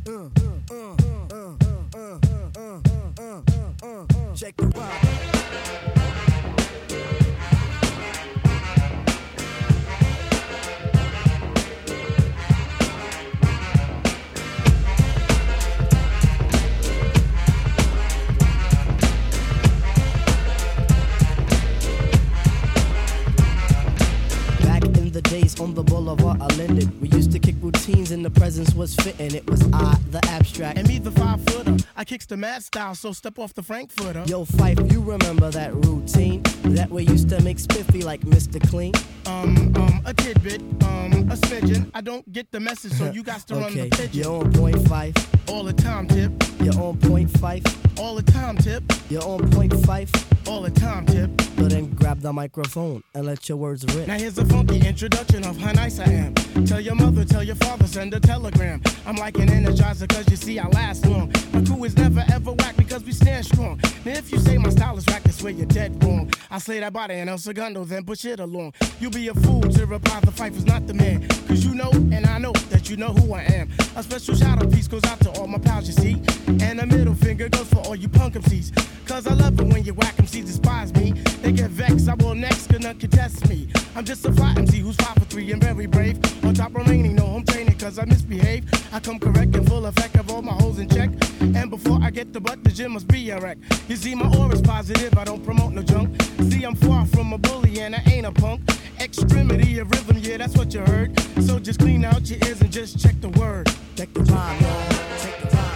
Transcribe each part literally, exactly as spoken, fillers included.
Uh, uh, uh, uh, uh, uh, uh, uh, uh, check the vibe. Days on the boulevard I Linden. We used to kick routines and the presence was fitting. It was I, the abstract. And me, the five footer. I kicks the mad style, so step off the Frankfurter. Yo, Fife, you remember that routine? That we used to make spiffy like Mister Clean? Um, um, a tidbit, um, a smidgen. I don't get the message, so you got to okay. run the pigeon. You're on point five. All the time, tip. You're on point five. All the time, tip. You're on point five. All the time, tip. So then grab the microphone and let your words rip. Now here's a funky introduction of how nice I am. Tell your mother, tell your father, send a telegram. I'm like an energizer cause you see I last long. My crew is never ever whack because we stand strong. Now if you say my style is whack, that's where you're dead wrong. I slay that body and El Segundo, then push it along. You'll be a fool to reply the fight is not the man. Cause you know and I know that you know who I am. A special shout out piece goes out to all my pals you see. And a middle finger goes for all you punk M Cs. Cause I love it when you whack M Cs despise me. They get vexed, I will next, could not contest me. I'm just a fly M C who's five for three and very brave. On top remaining, no home training cause I misbehave. I come correct and full effect of all my hoes in check. And before I get the butt, the gym must be a wreck. You see my aura's positive, I don't promote no junk. See I'm far from a bully and I ain't a punk. Extremity of rhythm, yeah that's what you heard. So just clean out your ears and just check the word. Check the vibe, y'all. Check the vibe.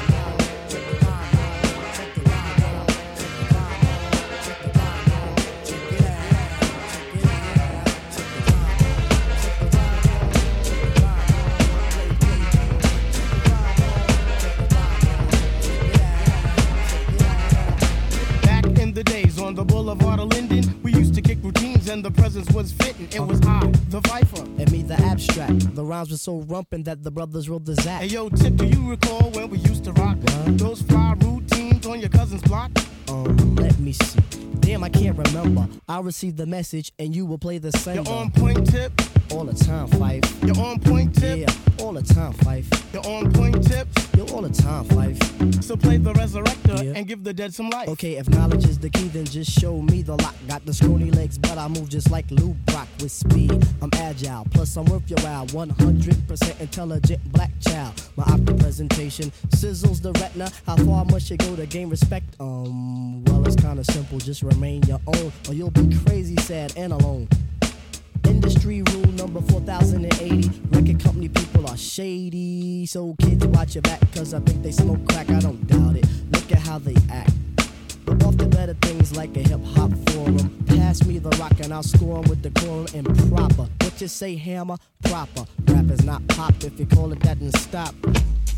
The days on the boulevard of Linden, we used to kick routines and the presence was fitting. It was I, the Viper, and me, the abstract. The rhymes were so rumpin' that the brothers wrote the zap. Hey yo, Tip, do you recall when we used to rock what? Those fly routines on your cousin's block? Um, let me see. Damn, I can't remember. I'll receive the message and you will play the same. You're on point, Tip. All the time, Fife. You're on point, Tip. Yeah, all the time, Fife. You're on point, Tip. You're all the time, Fife. So play the resurrector yeah. and give the dead some life. Okay, if knowledge is the key, then just show me the lock. Got the scrawny legs, but I move just like Lou Brock with speed. I'm agile, plus I'm worth your while. one hundred percent intelligent black child. My optic presentation sizzles the retina. How far must you go to gain respect? Um, well, it's kinda simple. Just remain your own, or you'll be crazy, sad, and alone. Industry rule number four thousand eighty. Record company people are shady. So kids watch your back cause I think they smoke crack. I don't doubt it. Look at how they act. But off to better things like a hip hop forum. Pass me the rock and I'll score 'em with the quorum and proper. What you say, hammer? Proper. Rap is not pop. If you call it that, then stop.